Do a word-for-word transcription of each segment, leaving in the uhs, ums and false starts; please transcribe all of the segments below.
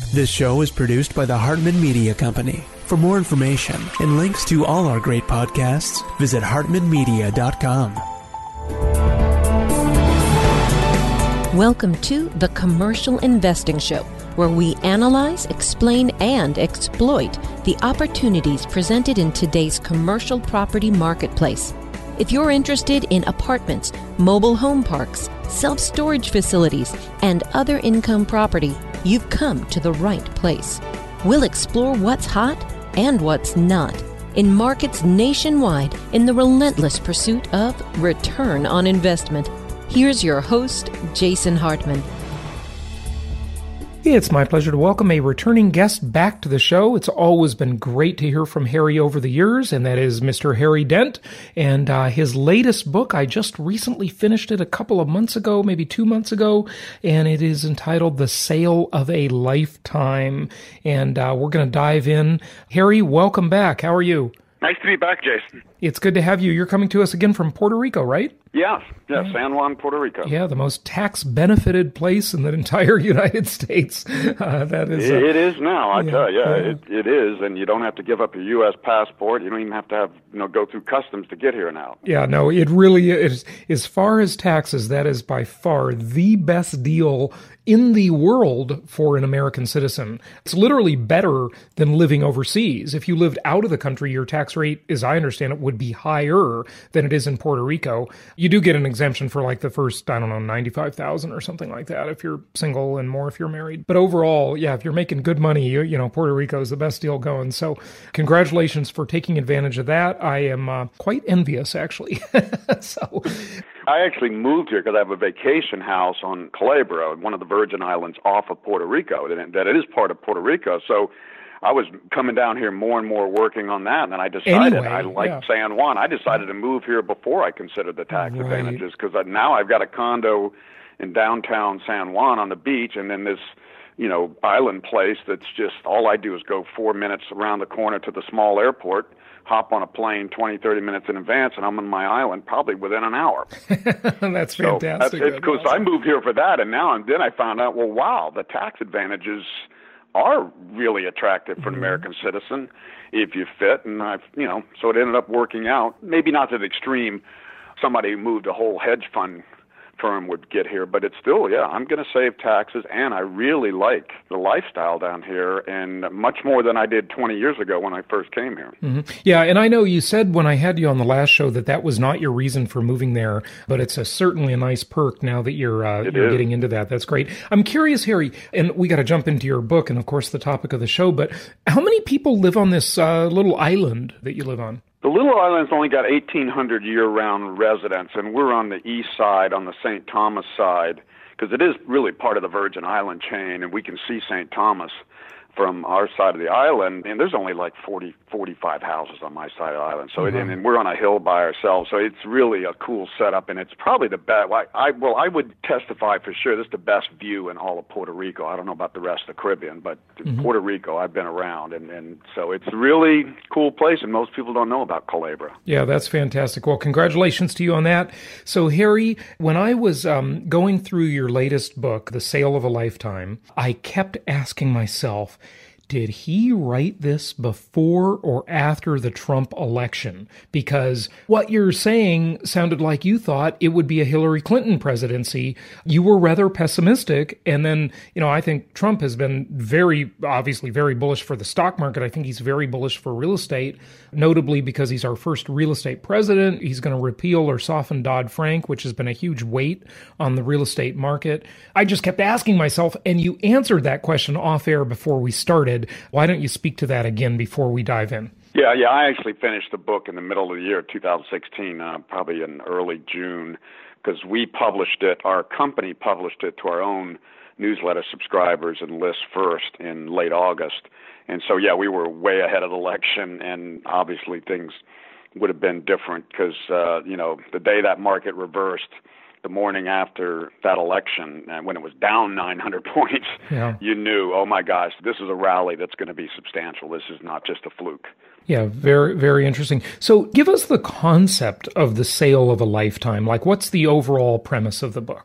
This show is produced by the Hartman Media Company. For more information and links to all our great podcasts, visit hartman media dot com. Welcome to The Commercial Investing Show, where we analyze, explain, and exploit the opportunities presented in today's commercial property marketplace. If you're interested in apartments, mobile home parks, self-storage facilities, and other income property, you've come to the right place. We'll explore what's hot and what's not in markets nationwide in the relentless pursuit of return on investment. Here's your host, Jason Hartman. It's my pleasure to welcome a returning guest back to the show. It's always been great to hear from Harry over the years, and that is Mister Harry Dent. And uh, his latest book, I just recently finished it a couple of months ago, maybe two months ago, and it is entitled The Sale of a Lifetime. And uh, we're going to dive in. Harry, welcome back. How are you? Nice to be back, Jason. It's good to have you. You're coming to us again from Puerto Rico, right? Yes, yes, San Juan, Puerto Rico. Yeah, the most tax-benefited place in the entire United States. Uh, that is. Uh, it is now, I yeah, tell you. yeah. It, it is, and you don't have to give up your U S passport. You don't even have to have you know go through customs to get here now. Yeah, no, it really is. As far as taxes, that is by far the best deal in the world for an American citizen. It's literally better than living overseas. If you lived out of the country, your tax rate, as I understand it, would be higher than it is in Puerto Rico. You do get an exemption for like the first, I don't know, ninety-five thousand or something like that if you're single, and more if you're married. But overall, yeah, if you're making good money, you, you know, Puerto Rico is the best deal going. So congratulations for taking advantage of that. I am uh, quite envious, actually. so... I actually moved here because I have a vacation house on Culebra, one of the Virgin Islands off of Puerto Rico, that, that it is part of Puerto Rico. So I was coming down here more and more working on that, and I decided anyway, I liked yeah. San Juan. I decided to move here before I considered the tax right. advantages, because now I've got a condo in downtown San Juan on the beach, and then this you know, island place that's just, all I do is go four minutes around the corner to the small airport, hop on a plane twenty, thirty minutes in advance, and I'm on my island probably within an hour. That's so fantastic. That's, it's cool. So I moved here for that, and now and then I found out, well, wow, the tax advantages are really attractive for an mm-hmm. American citizen if you fit. And I've, you know, so it ended up working out. Maybe not to the extreme. Somebody who moved a whole hedge fund firm would get here, but it's still, yeah, I'm going to save taxes, and I really like the lifestyle down here, and much more than I did twenty years ago when I first came here. Mm-hmm. Yeah, and I know you said when I had you on the last show that that was not your reason for moving there, but it's a, certainly a nice perk now that you're, uh, you're getting into that. That's great. I'm curious, Harry, and we got to jump into your book and, of course, the topic of the show, but how many people live on this uh, little island that you live on? The little island's only got eighteen hundred year-round residents, and we're on the east side, on the Saint Thomas side, because it is really part of the Virgin Island chain, and we can see Saint Thomas from our side of the island, and there's only like forty, forty-five houses on my side of the island. So, mm-hmm. it, and, and we're on a hill by ourselves, so it's really a cool setup, and it's probably the best. I, I, well, I would testify for sure this is the best view in all of Puerto Rico. I don't know about the rest of the Caribbean, but mm-hmm. Puerto Rico, I've been around, and, and so it's a really cool place, and most people don't know about Culebra. Yeah, that's fantastic. Well, congratulations to you on that. So, Harry, when I was um, going through your latest book, The Sale of a Lifetime, I kept asking myself, did he write this before or after the Trump election? Because what you're saying sounded like you thought it would be a Hillary Clinton presidency. You were rather pessimistic. And then, you know, I think Trump has been very, obviously very bullish for the stock market. I think he's very bullish for real estate, notably because he's our first real estate president. He's going to repeal or soften Dodd-Frank, which has been a huge weight on the real estate market. I just kept asking myself, and you answered that question off air before we started. Why don't you speak to that again before we dive in? Yeah, yeah. I actually finished the book in the middle of the year, two thousand sixteen, uh, probably in early June, because we published it, our company published it to our own newsletter subscribers and lists first in late August. And so, yeah, we were way ahead of the election, and obviously things would have been different because, uh, you know, the day that market reversed, the morning after that election, and when it was down nine hundred points, yeah. you knew, oh my gosh, this is a rally that's going to be substantial. This is not just a fluke. Yeah, very, very interesting. So give us the concept of the sale of a lifetime. Like, what's the overall premise of the book?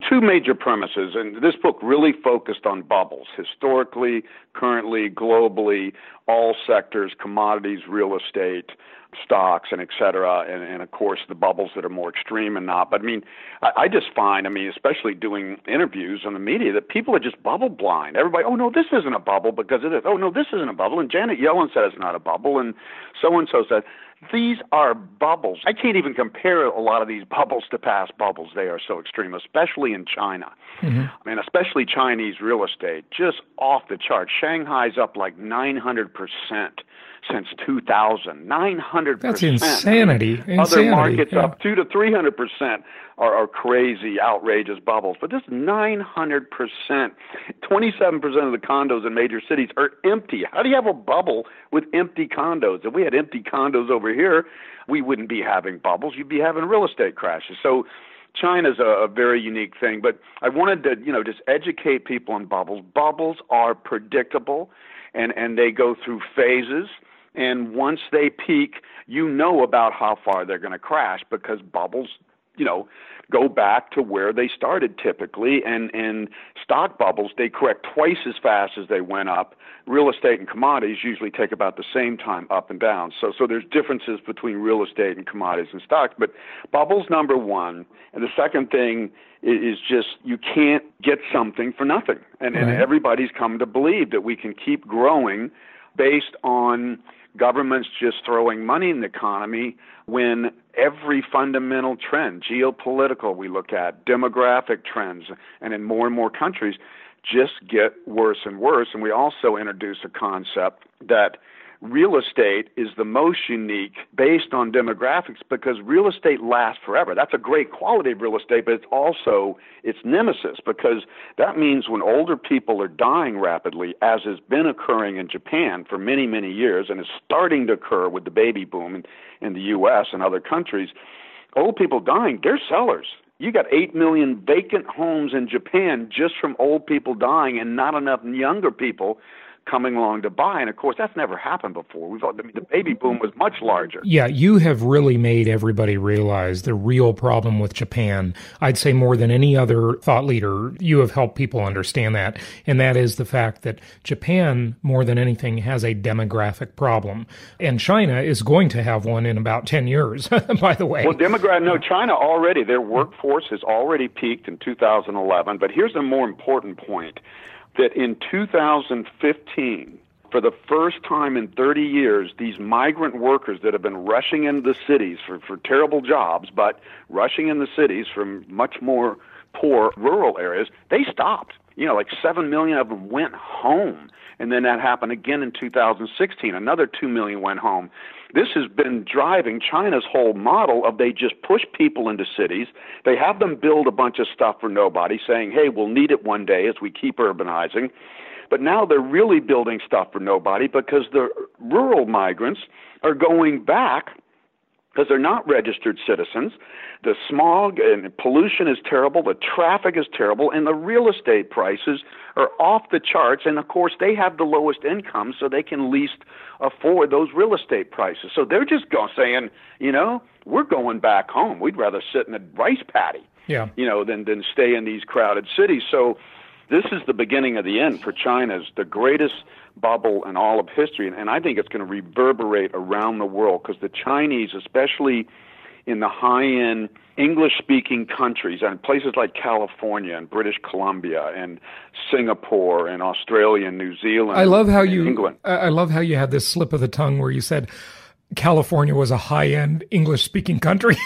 two major premises, and this book really focused on bubbles, historically, currently, globally, all sectors, commodities, real estate, stocks, and et cetera, and, and of course the bubbles that are more extreme and not. But I mean, I, I just find, I mean, especially doing interviews on the media, that people are just bubble blind. Everybody, oh no, this isn't a bubble because it is. Oh no, this isn't a bubble. And Janet Yellen said it's not a bubble, and so-and-so said. These are bubbles. I can't even compare a lot of these bubbles to past bubbles. They are so extreme, especially in China. Mm-hmm. I mean, especially Chinese real estate, just off the chart. Shanghai's up like nine hundred percent since two thousand. nine hundred percent. That's insanity. I mean, insanity. Other markets yeah. up two to three hundred percent are, are crazy, outrageous bubbles. But this nine hundred percent, twenty-seven percent of the condos in major cities are empty. How do you have a bubble with empty condos? If we had empty condos over here, we wouldn't be having bubbles. You'd be having real estate crashes. So China's a, a very unique thing. But I wanted to, you know, just educate people on bubbles. Bubbles are predictable, and, and they go through phases. And once they peak, you know about how far they're going to crash because bubbles, you know, go back to where they started typically. And in stock bubbles, they correct twice as fast as they went up. Real estate and commodities usually take about the same time up and down. So so there's differences between real estate and commodities and stocks. But bubbles, number one. And the second thing is just you can't get something for nothing. And, right. and everybody's come to believe that we can keep growing based on governments just throwing money in the economy when every fundamental trend, geopolitical we look at, demographic trends, and in more and more countries, just get worse and worse. And we also introduce a concept that real estate is the most unique based on demographics because real estate lasts forever. That's a great quality of real estate, but it's also its nemesis because that means when older people are dying rapidly, as has been occurring in Japan for many, many years and is starting to occur with the baby boom in, in the U S and other countries, old people dying, they're sellers. You got eight million vacant homes in Japan just from old people dying and not enough younger people coming along to buy. And of course, that's never happened before. We've the, the baby boom was much larger. Yeah, you have really made everybody realize the real problem with Japan. I'd say more than any other thought leader, you have helped people understand that. And that is the fact that Japan, more than anything, has a demographic problem. And China is going to have one in about ten years, by the way. Well, demographic, no, China already, their workforce has already peaked in two thousand eleven. But here's a more important point. That in two thousand fifteen, for the first time in thirty years, these migrant workers that have been rushing into the cities for, for terrible jobs, but rushing in the cities from much more poor rural areas, they stopped. You know, like seven million of them went home. And then that happened again in two thousand sixteen. Another two million went home. This has been driving China's whole model of they just push people into cities. They have them build a bunch of stuff for nobody, saying, hey, we'll need it one day as we keep urbanizing. But now they're really building stuff for nobody because the rural migrants are going back because they're not registered citizens. The smog and pollution is terrible, the traffic is terrible, and the real estate prices are off the charts. And, of course, they have the lowest income, so they can least afford those real estate prices. So they're just go- saying, you know, we're going back home. We'd rather sit in a rice paddy, yeah. you know, than, than stay in these crowded cities. So this is the beginning of the end for China. It's the greatest bubble in all of history, and, and I think it's going to reverberate around the world because the Chinese, especially in the high-end English-speaking countries and places like California and British Columbia and Singapore and Australia and New Zealand. I love how and you. England. I love how you had this slip of the tongue where you said California was a high-end English-speaking country.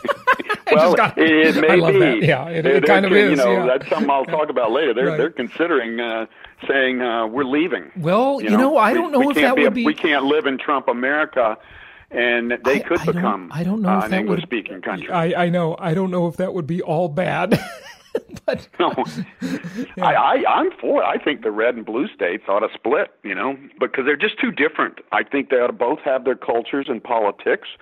Well, got, it, it may I love be. That. Yeah, it, it kind of you is. know, yeah. That's something I'll talk about later. They're right. they're considering uh, saying uh, we're leaving. Well, you know, you know I don't know we, if we that be would a, be. We can't live in Trump America, and they I, could I become. I don't know uh, if an that English-speaking would, country. I, I know. I don't know if that would be all bad. But no, yeah. I, I, I'm for it. I think the red and blue states ought to split, you know, because they're just too different. I think they ought to both have their cultures and politics,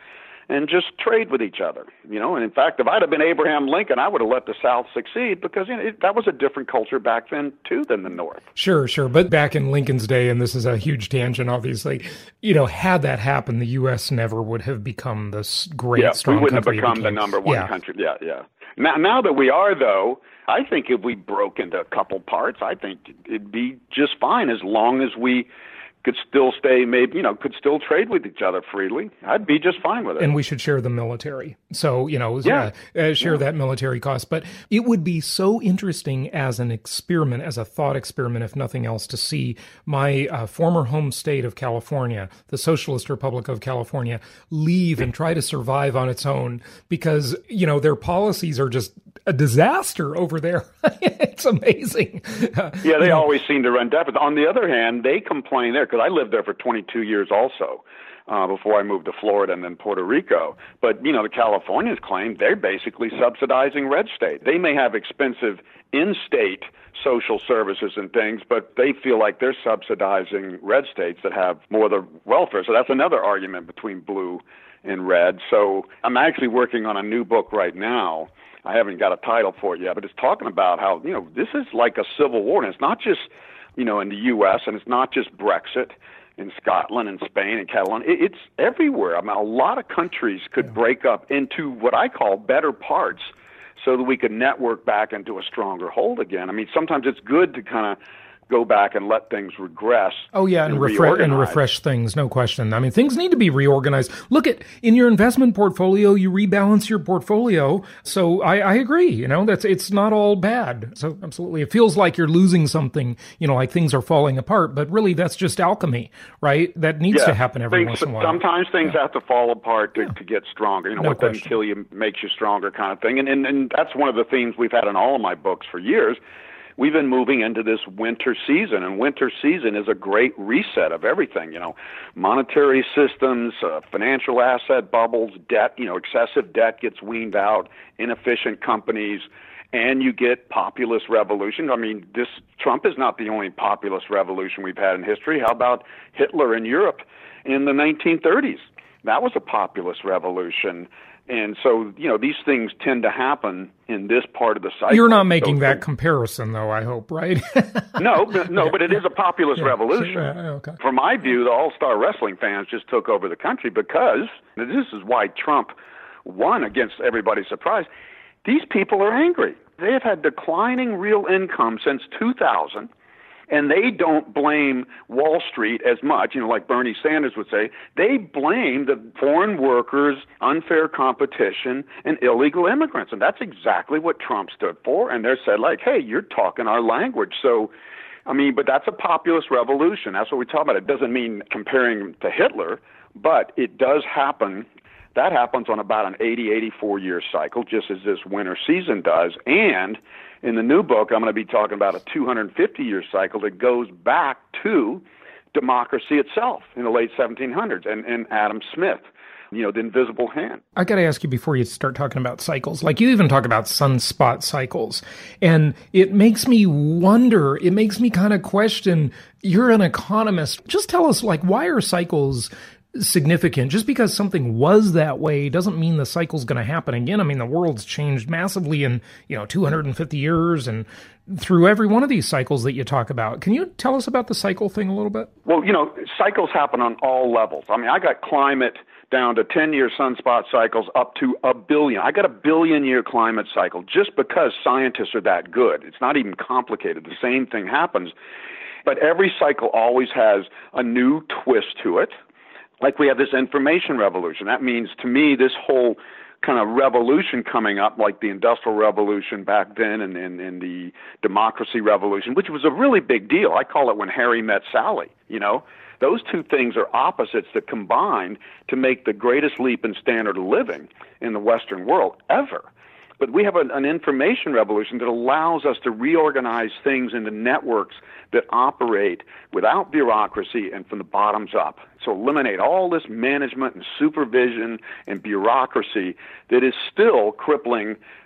and just trade with each other, you know. And in fact, if I'd have been Abraham Lincoln, I would have let the South succeed because, you know, it, that was a different culture back then, too, than the North. Sure, sure. But back in Lincoln's day, and this is a huge tangent, obviously, you know, had that happened, the U S never would have become this great, yeah, strong we wouldn't country. have become the number one yeah. country. Yeah, yeah. Now, now that we are, though, I think if we broke into a couple parts, I think it'd be just fine as long as we could still stay, maybe, you know, could still trade with each other freely. I'd be just fine with it. And we should share the military. So, you know, yeah. uh, uh, share yeah. that military cost. But it would be so interesting as an experiment, as a thought experiment, if nothing else, to see my uh, former home state of California, the Socialist Republic of California, leave and try to survive on its own because, you know, their policies are just a disaster over there. It's amazing. Uh, yeah, they always seem to run deficit. On the other hand, they complain there, because I lived there for twenty-two years also, uh, before I moved to Florida and then Puerto Rico. But, you know, the Californians claim they're basically subsidizing red state. They may have expensive in-state social services and things, but they feel like they're subsidizing red states that have more of the welfare. So that's another argument between blue and red. So I'm actually working on a new book right now. I haven't got a title for it yet, but it's talking about how, you know, this is like a civil war. And it's not just, you know, in the U S, and it's not just Brexit in Scotland and Spain and Catalonia. It's everywhere. I mean, a lot of countries could yeah. break up into what I call better parts so that we could network back into a stronger hold again. I mean, sometimes it's good to kind of go back and let things regress. Oh, yeah, and, and, refresh, and refresh things, no question. I mean, things need to be reorganized. Look at, in your investment portfolio, you rebalance your portfolio. So I, I agree, you know, that's it's not all bad. So absolutely, it feels like you're losing something, you know, like things are falling apart, but really that's just alchemy, right? That needs yeah, to happen every things, once in a while. Sometimes things yeah. have to fall apart to, yeah. to get stronger. You know, no what question. doesn't kill you makes you stronger kind of thing. And, and, and that's one of the themes we've had in all of my books for years. We've been moving into this winter season, and winter season is a great reset of everything, you know, monetary systems, uh, financial asset bubbles, debt, you know, excessive debt gets weaned out, inefficient companies, and you get populist revolution. I mean, this Trump is not the only populist revolution we've had in history. How about Hitler in Europe in the nineteen thirties? That was a populist revolution. And so, you know, these things tend to happen in this part of the cycle. You're not making so, that comparison, though, I hope, right? no, no, but it is a populist yeah, revolution. Sure, okay. From my view, the all-star wrestling fans just took over the country because, this is why Trump won against everybody's surprise, these people are angry. They have had declining real income since two thousand. And they don't blame Wall Street as much, you know, like Bernie Sanders would say. They blame the foreign workers, unfair competition, and illegal immigrants. And that's exactly what Trump stood for. And they're said, like, hey, you're talking our language. So, I mean, but that's a populist revolution. That's what we talk about. It doesn't mean comparing to Hitler, but it does happen. That happens on about an eighty, eighty-four year cycle, just as this winter season does. And in the new book, I'm going to be talking about a two hundred fifty year cycle that goes back to democracy itself in the late seventeen hundreds and, and Adam Smith, you know, the invisible hand. I got to ask you before you start talking about cycles, like you even talk about sunspot cycles, and it makes me wonder, it makes me kind of question, you're an economist. Just tell us, like, why are cycles significant? Just because something was that way doesn't mean the cycle's going to happen again. I mean, the world's changed massively in, you know, two hundred fifty years and through every one of these cycles that you talk about. Can you tell us about the cycle thing a little bit? Well, you know, cycles happen on all levels. I mean, I got climate down to ten-year sunspot cycles up to a billion. I got a billion-year climate cycle just because scientists are that good. It's not even complicated. The same thing happens. But every cycle always has a new twist to it. Like we have this information revolution. That means, to me, this whole kind of revolution coming up, like the Industrial Revolution back then and, and, and the Democracy Revolution, which was a really big deal. I call it when Harry met Sally, you know. Those two things are opposites that combine to make the greatest leap in standard of living in the Western world ever. But we have an, an information revolution that allows us to reorganize things into networks that operate without bureaucracy and from the bottoms up. So eliminate all this management and supervision and bureaucracy that is still crippling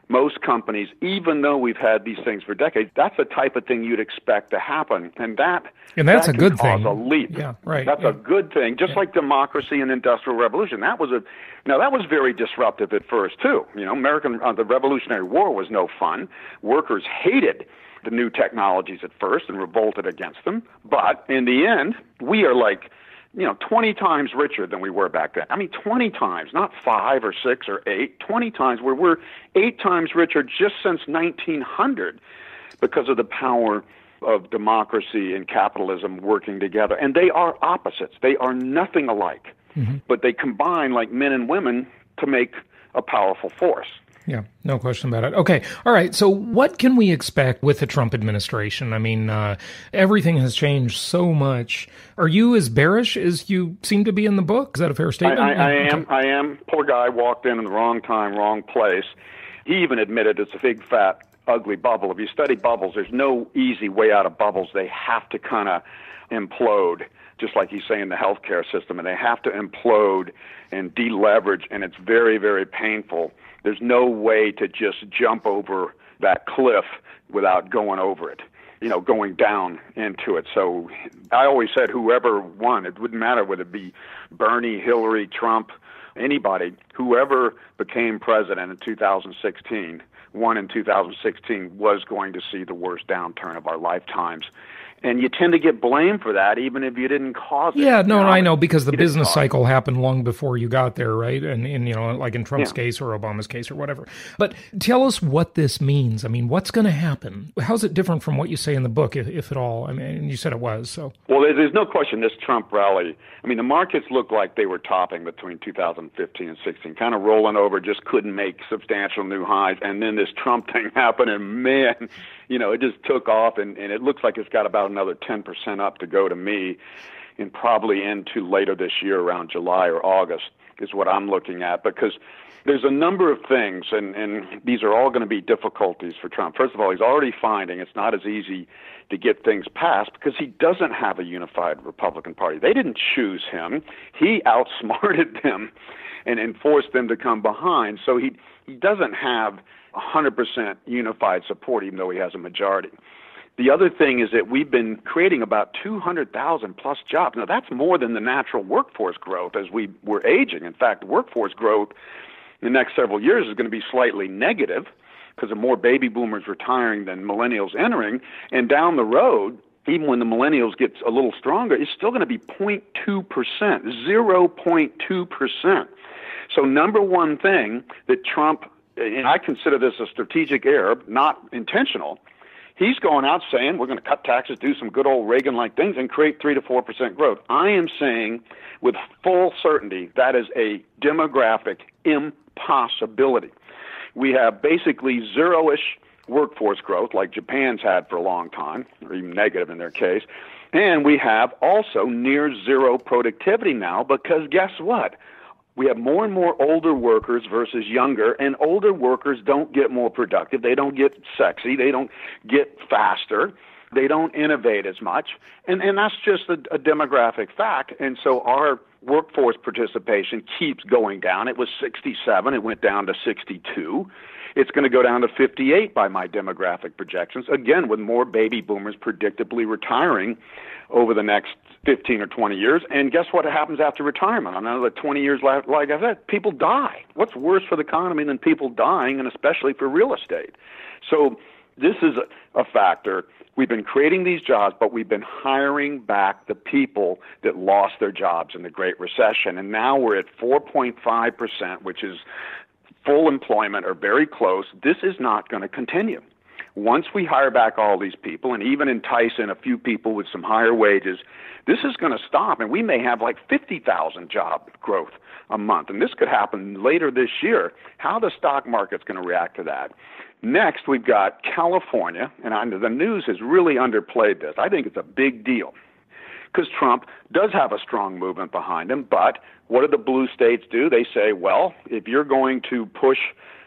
most companies, even though we've had these things for decades, that's the type of thing you'd expect to happen. And that, and that's that a good cause thing. a leap. Yeah, right. That's yeah. a good thing. Just yeah. like democracy and industrial revolution. That was a, now that was very disruptive at first too. You know, American, uh, the Revolutionary War was no fun. Workers hated the new technologies at first and revolted against them. But in the end, we are like, you know, twenty times richer than we were back then. I mean, twenty times, not five or six or eight, twenty times, where we're eight times richer just since nineteen hundred because of the power of democracy and capitalism working together. And they are opposites. They are nothing alike, mm-hmm. but they combine like men and women to make a powerful force. Yeah, no question about it. Okay, all right, so what can we expect with the Trump administration? I mean, uh, everything has changed so much. Are you as bearish as you seem to be in the book? Is that a fair statement? I, I, I okay. am. I am. Poor guy walked in in the wrong time, wrong place. He even admitted it's a big, fat, ugly bubble. If you study bubbles, there's no easy way out of bubbles. They have to kind of implode, just like he's saying the healthcare system, and they have to implode and deleverage, and it's very, very painful. There's no way to just jump over that cliff without going over it, you know, going down into it. So I always said whoever won, it wouldn't matter whether it be Bernie, Hillary, Trump, anybody, whoever became president in two thousand sixteen, won in two thousand sixteen, was going to see the worst downturn of our lifetimes. And you tend to get blamed for that, even if you didn't cause it. Yeah, no, you know, I know, because the you business cycle happened long before you got there, right? And, and you know, like in Trump's yeah. case or Obama's case or whatever. But tell us what this means. I mean, what's going to happen? How's it different from what you say in the book, if, if at all? I mean, you said it was, so. Well, there's no question this Trump rally, I mean, the markets looked like they were topping between two thousand fifteen and sixteen, kind of rolling over, just couldn't make substantial new highs. And then this Trump thing happened, and man, you know, it just took off, and, and it looks like it's got about another ten percent up to go to me, and probably into later this year around July or August is what I'm looking at, because there's a number of things, and, and these are all going to be difficulties for Trump. First of all, he's already finding it's not as easy to get things passed because he doesn't have a unified Republican Party. They didn't choose him. He outsmarted them and, and forced them to come behind. So he, he doesn't have one hundred percent unified support, even though he has a majority. The other thing is that we've been creating about two hundred thousand plus jobs. Now, that's more than the natural workforce growth as we were aging. In fact, workforce growth in the next several years is going to be slightly negative because of more baby boomers retiring than millennials entering. And down the road, even when the millennials get a little stronger, it's still going to be zero point two percent, zero point two percent. So number one thing that Trump, and I consider this a strategic error, not intentional, he's going out saying we're going to cut taxes, do some good old Reagan-like things, and create three to four percent growth. I am saying with full certainty that is a demographic impossibility. We have basically zero-ish workforce growth like Japan's had for a long time, or even negative in their case. And we have also near zero productivity now because guess what? We have more and more older workers versus younger, and older workers don't get more productive. They don't get sexy. They don't get faster. They don't innovate as much. And, and that's just a, a demographic fact. And so our workforce participation keeps going down. It was sixty-seven. It went down to sixty-two. It's going to go down to fifty-eight by my demographic projections, again, with more baby boomers predictably retiring over the next fifteen or twenty years. And guess what happens after retirement? Another twenty years, like I said, people die. What's worse for the economy than people dying, and especially for real estate? So this is a, a factor. We've been creating these jobs, but we've been hiring back the people that lost their jobs in the Great Recession. And now we're at four point five percent, which is full employment or very close. This is not going to continue. Once we hire back all these people and even entice in a few people with some higher wages, this is going to stop, and we may have like fifty thousand job growth a month. And this could happen later this year. How the stock market's going to react to that? Next, we've got California, and I, the news has really underplayed this. I think it's a big deal because Trump does have a strong movement behind him, but what do the blue states do? They say, well, if you're going to push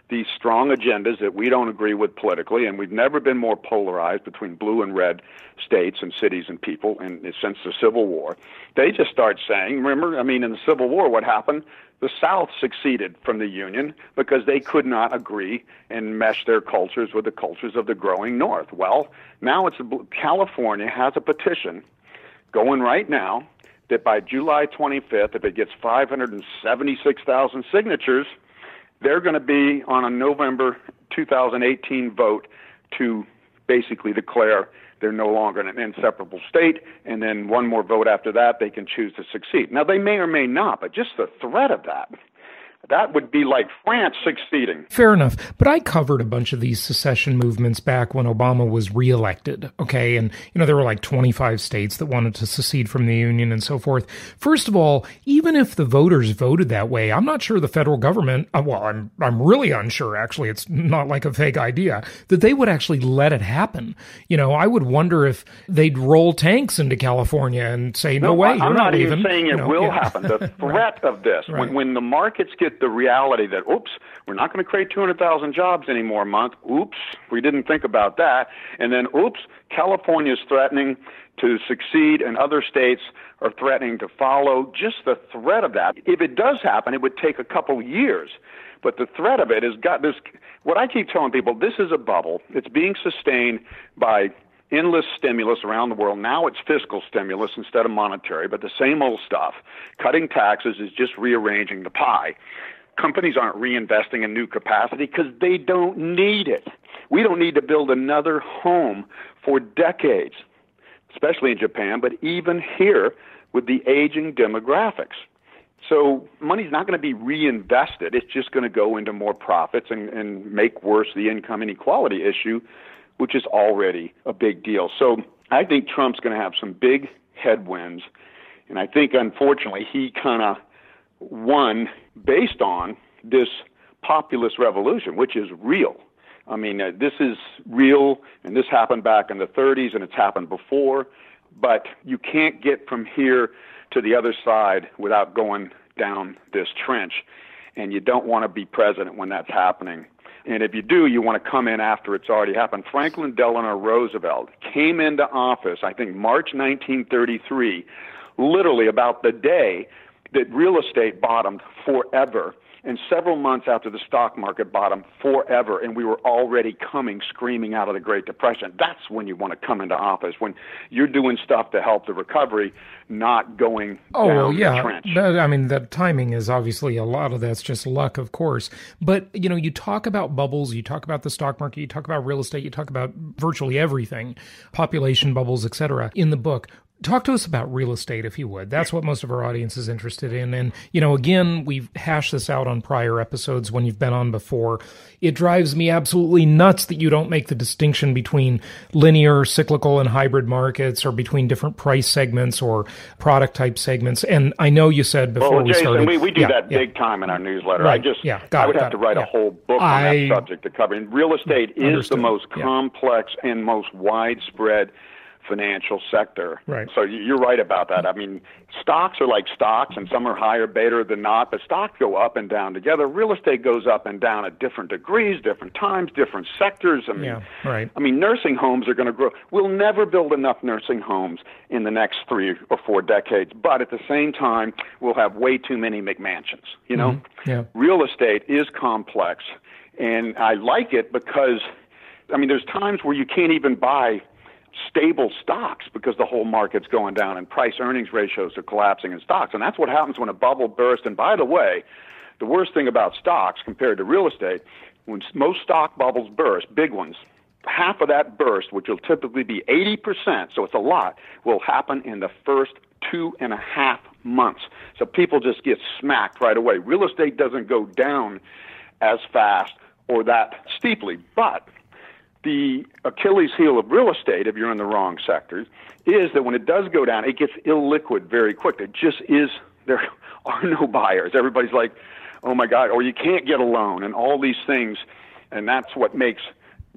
these strong agendas that we don't agree with politically, and we've never been more polarized between blue and red states and cities and people and since the Civil War. They just start saying, remember, I mean, in the Civil War, what happened? The South seceded from the Union because they could not agree and mesh their cultures with the cultures of the growing North. Well, now it's California has a petition going right now that by July twenty-fifth, if it gets five hundred seventy-six thousand signatures, they're going to be on a November two thousand eighteen vote to basically declare they're no longer an inseparable state, and then one more vote after that, they can choose to succeed. Now, they may or may not, but just the threat of that, that would be like France succeeding. Fair enough. But I covered a bunch of these secession movements back when Obama was reelected, okay? And, you know, there were like twenty-five states that wanted to secede from the Union and so forth. First of all, even if the voters voted that way, I'm not sure the federal government, uh, well, I'm I'm really unsure, actually, it's not like a vague idea, that they would actually let it happen. You know, I would wonder if they'd roll tanks into California and say, no, no way, I'm you're not, not even leaving. saying it you know, will yeah. happen. The threat right. of this, right. when, when the markets get the reality that, oops, we're not going to create two hundred thousand jobs anymore a month. Oops, we didn't think about that. And then, oops, California is threatening to succeed and other states are threatening to follow. Just the threat of that. If it does happen, it would take a couple years. But the threat of it has got this. What I keep telling people, this is a bubble. It's being sustained by endless stimulus around the world. Now it's fiscal stimulus instead of monetary, but the same old stuff. Cutting taxes is just rearranging the pie. Companies aren't reinvesting in new capacity because they don't need it. We don't need to build another home for decades, especially in Japan, but even here with the aging demographics. So money's not going to be reinvested. It's just going to go into more profits and, and make worse the income inequality issue, which is already a big deal. So I think Trump's going to have some big headwinds, and I think, unfortunately, he kind of won based on this populist revolution, which is real. I mean, uh, this is real, and this happened back in the thirties, and it's happened before, but you can't get from here to the other side without going down this trench, and you don't want to be president when that's happening. And if you do, you want to come in after it's already happened. Franklin Delano Roosevelt came into office, I think, March nineteen thirty-three, literally about the day that real estate bottomed forever, and several months after the stock market bottomed forever, and we were already coming screaming out of the Great Depression. That's when you want to come into office, when you're doing stuff to help the recovery, not going oh, down well, yeah. the trench. That, I mean, the timing is obviously a lot of that's just luck, of course. But, you know, you talk about bubbles, you talk about the stock market, you talk about real estate, you talk about virtually everything, population bubbles, et cetera, in the book. Talk to us about real estate, if you would. That's what most of our audience is interested in. And, you know, again, we've hashed this out on prior episodes when you've been on before. It drives me absolutely nuts that you don't make the distinction between linear, cyclical, and hybrid markets, or between different price segments or product type segments. And I know you said before well, we Jason, started... we, we do yeah, that yeah. big time in our newsletter. Right. I just, yeah, got I would it, have to it. write yeah. a whole book on I, that subject to cover. And real estate is understood. the most yeah. complex and most widespread financial sector. Right. So you're right about that. I mean, stocks are like stocks, and some are higher beta than not, but stocks go up and down together. Real estate goes up and down at different degrees, different times, different sectors. I mean, yeah, right. I mean, nursing homes are going to grow. We'll never build enough nursing homes in the next three or four decades, but at the same time, we'll have way too many McMansions, you know? Mm-hmm. Yeah. Real estate is complex, and I like it because, I mean, there's times where you can't even buy stable stocks because the whole market's going down and price earnings ratios are collapsing in stocks. And that's what happens when a bubble bursts. And by the way, the worst thing about stocks compared to real estate, when most stock bubbles burst, big ones, half of that burst, which will typically be eighty percent, so it's a lot, will happen in the first two and a half months. So people just get smacked right away. Real estate doesn't go down as fast or that steeply, but the Achilles heel of real estate, if you're in the wrong sectors, is that when it does go down, it gets illiquid very quick. It just is, there are no buyers. Everybody's like, oh my God, or you can't get a loan and all these things. And that's what makes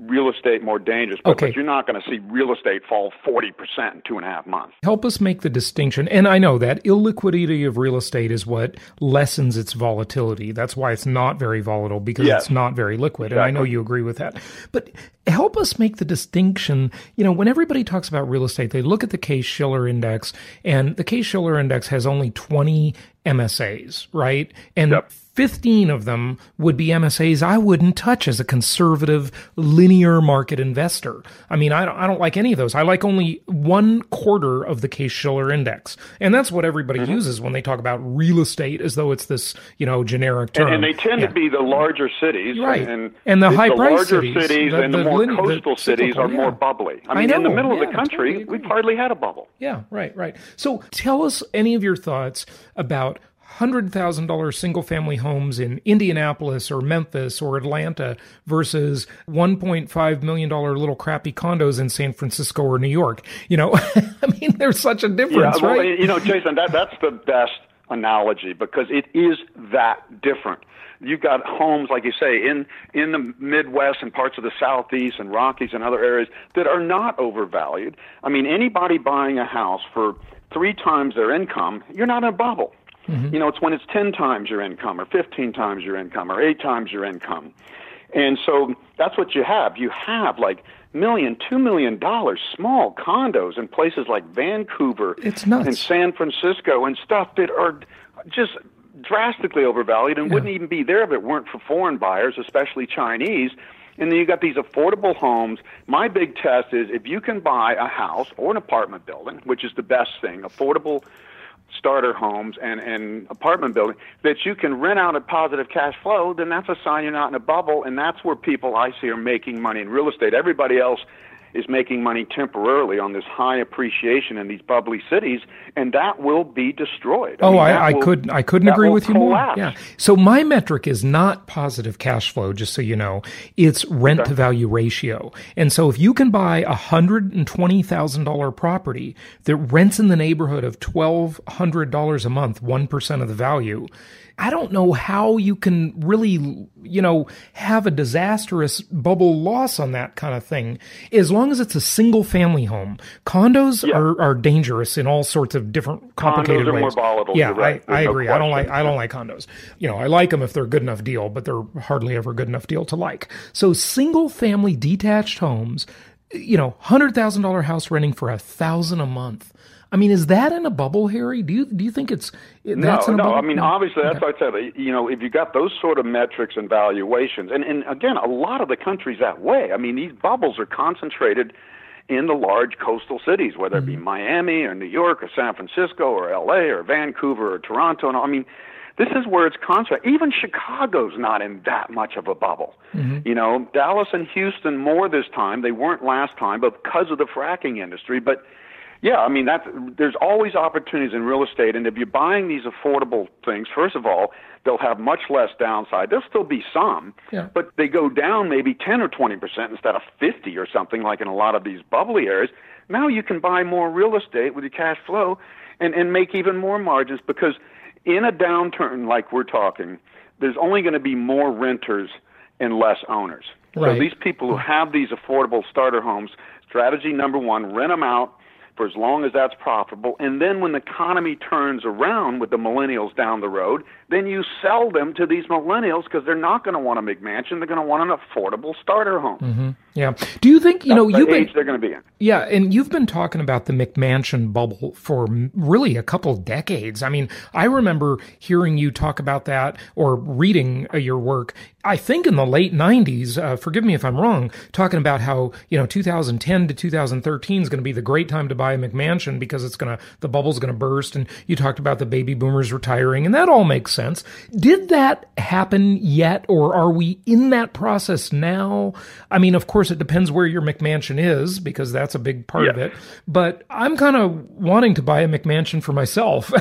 real estate more dangerous, but, Okay. but you're not going to see real estate fall forty percent in two and a half months. Help us make the distinction. And I know that illiquidity of real estate is what lessens its volatility. That's why it's not very volatile, because Yes. it's not very liquid. Exactly. And I know you agree with that. But help us make the distinction. You know, when everybody talks about real estate, they look at the Case-Shiller Index, and the Case-Shiller Index has only twenty M S As, right? And Yep. fifteen of them would be M S As I wouldn't touch as a conservative linear market investor. I mean, I don't, I don't like any of those. I like only one quarter of the Case-Shiller Index. And that's what everybody Mm-hmm. uses when they talk about real estate, as though it's this, you know, generic term. And, and they tend Yeah. to be the larger cities. Right. And, And the high-price larger cities, cities the- and the, the more line- the coastal cities cyclical, are more yeah. bubbly. I I mean, in the know, middle yeah, of the country, totally agree. we've hardly had a bubble. Yeah, right, right. So tell us any of your thoughts about one hundred thousand dollars single-family homes in Indianapolis or Memphis or Atlanta versus one point five million dollars little crappy condos in San Francisco or New York. You know, I mean, there's such a difference, Yeah, well, right? you know, Jason, that that's the best analogy because it is that different. You've got homes, like you say, in, in the Midwest and parts of the Southeast and Rockies and other areas that are not overvalued. I mean, anybody buying a house for three times their income, you're not in a bubble. Mm-hmm. You know, it's when it's ten times your income or fifteen times your income or eight times your income. And so that's what you have. You have like million, two million dollars small condos in places like Vancouver It's nuts. and San Francisco and stuff that are just drastically overvalued and Yeah. wouldn't even be there if it weren't for foreign buyers, especially Chinese. And then you got these affordable homes. My big test is if you can buy a house or an apartment building, which is the best thing, affordable starter homes and, and apartment building, that you can rent out at positive cash flow, then that's a sign you're not in a bubble, and that's where people I see are making money in real estate. Everybody else is making money temporarily on this high appreciation in these bubbly cities, and that will be destroyed. Oh, mean, I, that I will- couldn't. I couldn't that agree will with you collapse. more. Yeah. So my metric is not positive cash flow. Just so you know, it's rent to value ratio. And so if you can buy a hundred and twenty thousand dollar property that rents in the neighborhood of twelve hundred dollars a month, one percent of the value. I don't know how you can really, you know, have a disastrous bubble loss on that kind of thing, as long as it's a single family home. Condos Yeah. are, are dangerous in all sorts of different complicated Condos are ways. more volatile, Yeah, you're right. I, I There's no agree. I don't like question. I don't like condos. You know, I like them if they're a good enough deal, but they're hardly ever a good enough deal to like. So single family detached homes, you know, one hundred thousand dollars house renting for a thousand a month. I mean, is that in a bubble, Harry? Do you do you think it's that's no, in a no. bubble? I mean, obviously, that's Okay. what I said. You know, if you got those sort of metrics and valuations, and, and again, a lot of the country's that way. I mean, these bubbles are concentrated in the large coastal cities, whether it be Mm-hmm. Miami or New York or San Francisco or L A or Vancouver or Toronto. And I mean, this is where it's concentrated. Even Chicago's not in that much of a bubble. Mm-hmm. You know, Dallas and Houston more this time. They weren't last time, but because of the fracking industry. But yeah, I mean, that's, there's always opportunities in real estate, and if you're buying these affordable things, first of all, they'll have much less downside. There'll still be some, Yeah. but they go down maybe ten or twenty percent instead of fifty or something like in a lot of these bubbly areas. Now you can buy more real estate with your cash flow and, and make even more margins, because in a downturn like we're talking, there's only going to be more renters and less owners. Right. So these people who have these affordable starter homes, strategy number one, rent them out for as long as that's profitable. And then when the economy turns around with the millennials down the road, then you sell them to these millennials because they're not going to want a McMansion. They're going to want an affordable starter home. Mm-hmm. Yeah. Do you think, you know, That's you've the been, age they're going to be in. yeah, and you've been talking about the McMansion bubble for m- really a couple of decades. I mean, I remember hearing you talk about that or reading uh, your work, I think in the late nineties, uh, forgive me if I'm wrong, talking about how, you know, two thousand ten to two thousand thirteen is going to be the great time to buy a McMansion because it's going to, the bubble's going to burst. And you talked about the baby boomers retiring, and that all makes sense. Did that happen yet, or are we in that process now? I mean, of course, it depends where your McMansion is, because that's a big part of Yeah. it. But I'm kind of wanting to buy a McMansion for myself.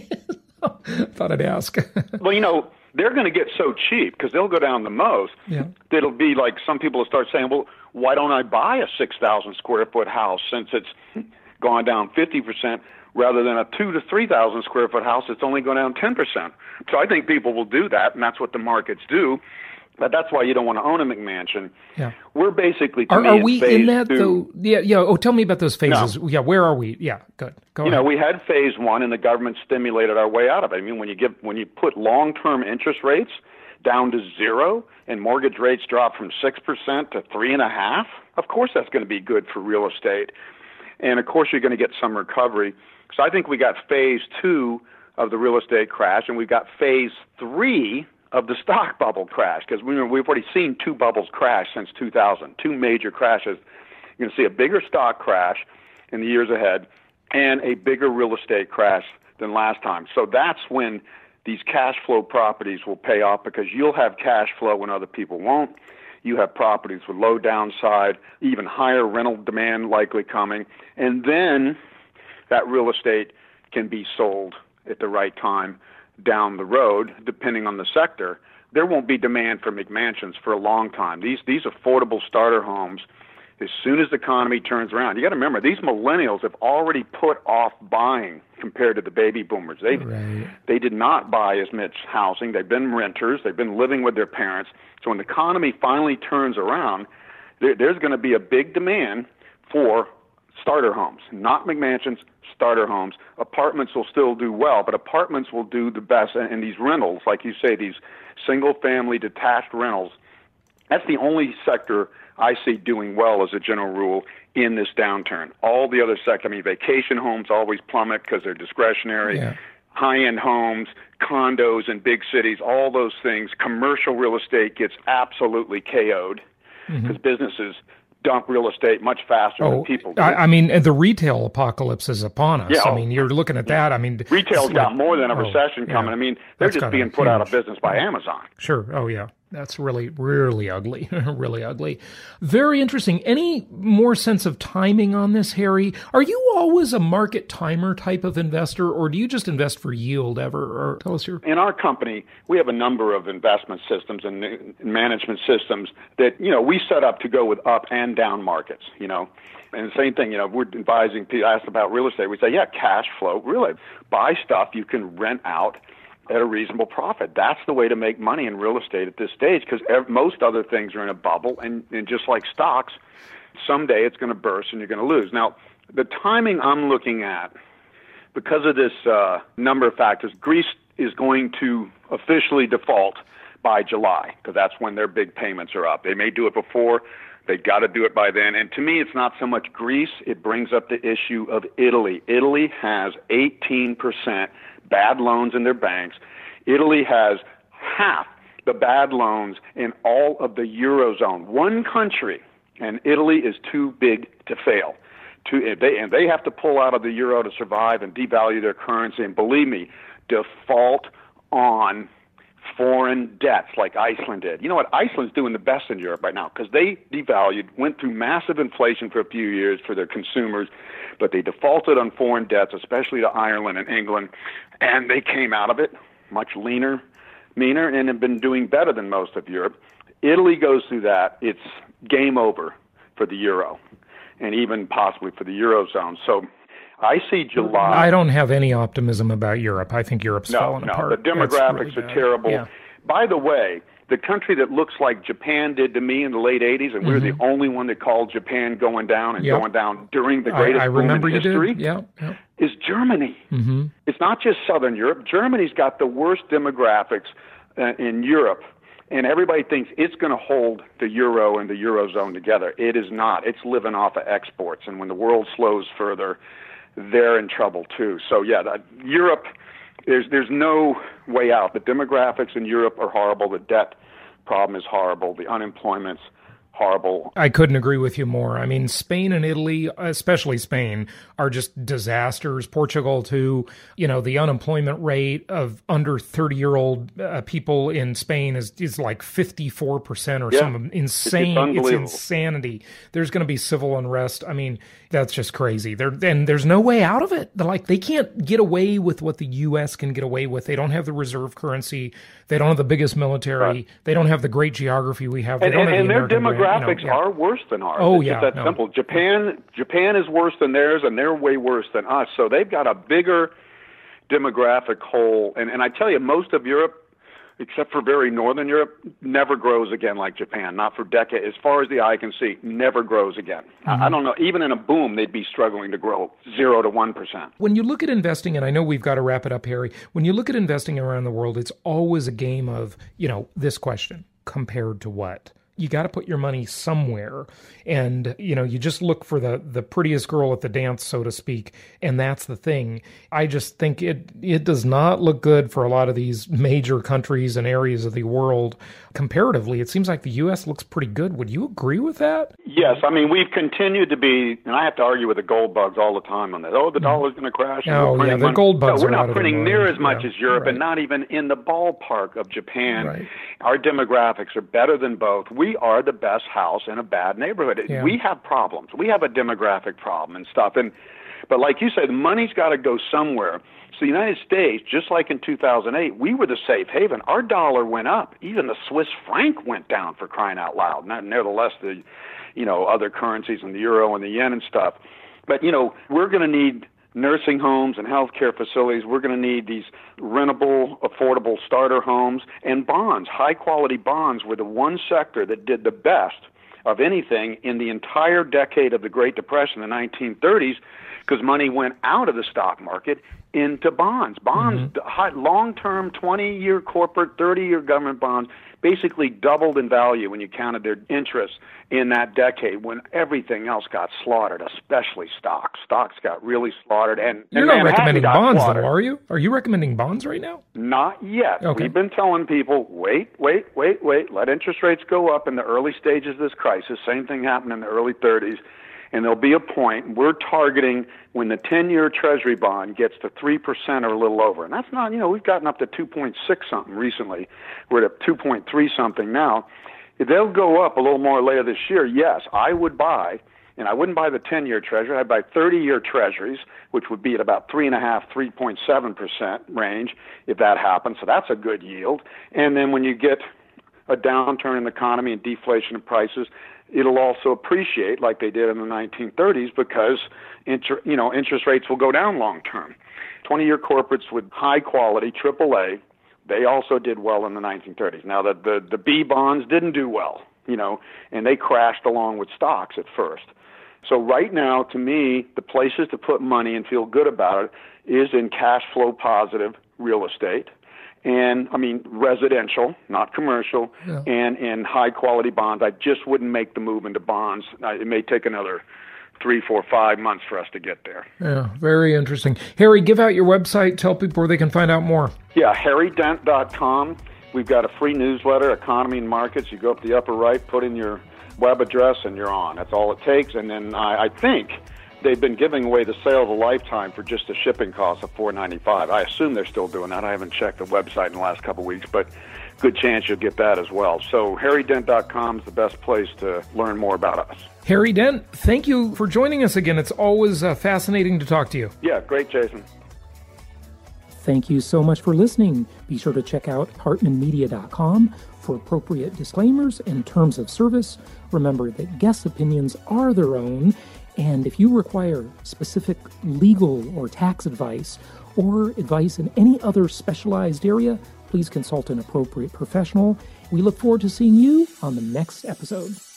Thought I'd ask. Well, you know, they're going to get so cheap because they'll go down the most. Yeah. that It'll be like some people will start saying, well, why don't I buy a six thousand square foot house since it's gone down fifty percent rather than a two to three thousand square foot house that's only gone down ten percent. So I think people will do that, and that's what the markets do. But that's why you don't want to own a McMansion. Yeah. We're basically, to Are, me, are in we phase in that, two. though? Yeah, yeah. Oh, tell me about those phases. No. Yeah, where are we? Yeah, good. Go You ahead. know, we had phase one, and the government stimulated our way out of it. I mean, when you give, when you put long-term interest rates down to zero, and mortgage rates drop from six percent to three and a half, of course that's going to be good for real estate. And of course you're going to get some recovery. So I think we got phase two of the real estate crash, and we've got phase three of the stock bubble crash, because we, we've already seen two bubbles crash since two thousand, two major crashes. You're going to see a bigger stock crash in the years ahead and a bigger real estate crash than last time. So that's when these cash flow properties will pay off, because you'll have cash flow when other people won't. You have properties with low downside, even higher rental demand likely coming, and then that real estate can be sold at the right time down the road, depending on the sector. There won't be demand for McMansions for a long time. These these affordable starter homes, as soon as the economy turns around, you got to remember, these millennials have already put off buying compared to the baby boomers. They Right. they did not buy as much housing. They've been renters. They've been living with their parents. So when the economy finally turns around, there, there's going to be a big demand for starter homes, not McMansions, starter homes. Apartments will still do well, but apartments will do the best. And, and these rentals, like you say, these single-family detached rentals, that's the only sector I see doing well as a general rule in this downturn. All the other sectors, I mean, vacation homes always plummet because they're discretionary. Yeah. High-end homes, condos in big cities, all those things. Commercial real estate gets absolutely K O'd because mm-hmm. businesses dump real estate much faster oh, than people do. I, I mean, the retail apocalypse is upon us. Yeah, I mean, you're looking at that. I mean, retail's like, got more than a oh, recession coming. yeah. I mean, they're That's just being put huge, out of business by Amazon. Sure. Oh, yeah. That's really, really ugly. Really ugly. Very interesting. Any more sense of timing on this, Harry? Are you always a market timer type of investor, or do you just invest for yield ever? Or tell us your... In our company, we have a number of investment systems and management systems that, you know, we set up to go with up and down markets, you know. And the same thing, you know, we're advising people, asked about real estate. We say, yeah, cash flow, really. Buy stuff you can rent out at a reasonable profit. That's the way to make money in real estate at this stage, because most other things are in a bubble, and, and just like stocks, someday it's going to burst and you're going to lose. Now, the timing I'm looking at, because of this uh, number of factors, Greece is going to officially default by July, because that's when their big payments are up. They may do it before. They've got to do it by then. And to me, it's not so much Greece. It brings up the issue of Italy. Italy has eighteen percent bad loans in their banks. Italy has half the bad loans in all of the Eurozone. One country, and Italy is too big to fail. To, they, and they have to pull out of the euro to survive and devalue their currency. And believe me, default on foreign debts like Iceland did. You know what? Iceland's doing the best in Europe right now because they devalued, went through massive inflation for a few years for their consumers, but they defaulted on foreign debts, especially to Ireland and England, and they came out of it much leaner, meaner, and have been doing better than most of Europe. Italy goes through that. It's game over for the euro and even possibly for the Eurozone. So I see July. I don't have any optimism about Europe. I think Europe's no, falling no, apart. The demographics really are terrible. Yeah. By the way, the country that looks like Japan did to me in the late eighties, and we mm-hmm. were the only one that called Japan going down and yep. going down during the greatest I, I boom remember in you history, did. Yeah, yeah. is Germany. Mm-hmm. It's not just Southern Europe. Germany's got the worst demographics uh, in Europe. And everybody thinks it's going to hold the euro and the eurozone together. It is not. It's living off of exports. And when the world slows further, they're in trouble too. So yeah, the, Europe, there's there's no way out. The demographics in Europe are horrible. The debt problem is horrible. The unemployment's horrible. I couldn't agree with you more. I mean, Spain and Italy, especially Spain, are just disasters. Portugal, too. You know, the unemployment rate of under thirty-year-old uh, people in Spain is, is like fifty-four percent or yeah. some insane. It's, it's insanity. There's going to be civil unrest. I mean, that's just crazy. There and there's no way out of it. They're like, they can't get away with what the U S can get away with. They don't have the reserve currency. They don't have the biggest military. Right. They don't have the great geography we have. They and don't and, have and the their American demographics brand, you know, yeah. are worse than ours. Oh, it's yeah, just that no. simple. Japan, Japan is worse than theirs, and they're way worse than us. So they've got a bigger demographic hole. And, and I tell you, most of Europe except for very northern Europe, never grows again like Japan. Not for decades. As far as the eye can see, never grows again. Mm-hmm. I, I don't know. Even in a boom, they'd be struggling to grow zero to one percent. When you look at investing, and I know we've got to wrap it up, Harry, when you look at investing around the world, it's always a game of, you know, this question, compared to what? You got to put your money somewhere. And, you know, you just look for the, the prettiest girl at the dance, so to speak. And that's the thing. I just think it, it does not look good for a lot of these major countries and areas of the world. Comparatively, it seems like the U S looks pretty good. Would you agree with that? Yes. I mean, we've continued to be, and I have to argue with the gold bugs all the time on that. Oh, the dollar's going to crash. Oh, yeah, the gold bugs no, are We're out not of printing near as much yeah, as Europe, right. and not even in the ballpark of Japan. Right. Our demographics are better than both. We are the best house in a bad neighborhood. Yeah. We have problems. We have a demographic problem and stuff. And but like you say, the money's got to go somewhere. So the United States, just like in two thousand eight, we were the safe haven. Our dollar went up. Even the Swiss franc went down, for crying out loud. Not nevertheless, the you know other currencies and the euro and the yen and stuff. But you know we're going to need nursing homes and healthcare facilities. We're going to need these rentable, affordable starter homes and bonds. High-quality bonds were the one sector that did the best of anything in the entire decade of the Great Depression, the nineteen thirties, because money went out of the stock market into bonds. Bonds, mm-hmm. high, long-term, twenty-year corporate, thirty-year government bonds, basically doubled in value when you counted their interest in that decade when everything else got slaughtered, especially stocks. Stocks got really slaughtered. And You're and not recommending bonds, slaughtered. though, are you? Are you recommending bonds right now? Not yet. Okay. We've been telling people, wait, wait, wait, wait, let interest rates go up in the early stages of this crisis. Same thing happened in the early thirties. And there'll be a point, we're targeting when the ten-year Treasury bond gets to three percent or a little over. And that's not, you know, we've gotten up to two point six something recently. We're at two point three something now. If they'll go up a little more later this year, yes, I would buy, and I wouldn't buy the ten-year Treasury. I'd buy thirty-year Treasuries, which would be at about three point five, three point seven percent range if that happens. So that's a good yield. And then when you get a downturn in the economy and deflation of prices, it'll also appreciate like they did in the nineteen thirties because inter, you know, interest rates will go down long term. twenty-year corporates with high quality, triple A, they also did well in the nineteen thirties. Now, the, the, the B bonds didn't do well, you know, and they crashed along with stocks at first. So right now, to me, the places to put money and feel good about it is in cash flow positive real estate. And, I mean, residential, not commercial, yeah. and in high-quality bonds. I just wouldn't make the move into bonds. It may take another three, four, five months for us to get there. Yeah, very interesting. Harry, give out your website. Tell people where they can find out more. Yeah, harry dent dot com. We've got a free newsletter, Economy and Markets. You go up the upper right, put in your web address, and you're on. That's all it takes. And then I, I think they've been giving away the sale of a lifetime for just the shipping cost of four ninety-five. I assume they're still doing that. I haven't checked the website in the last couple of weeks, but good chance you'll get that as well. So harry dent dot com is the best place to learn more about us. Harry Dent, thank you for joining us again. It's always uh, fascinating to talk to you. Yeah, great, Jason. Thank you so much for listening. Be sure to check out hartman media dot com for appropriate disclaimers and terms of service. Remember that guest opinions are their own. And if you require specific legal or tax advice or advice in any other specialized area, please consult an appropriate professional. We look forward to seeing you on the next episode.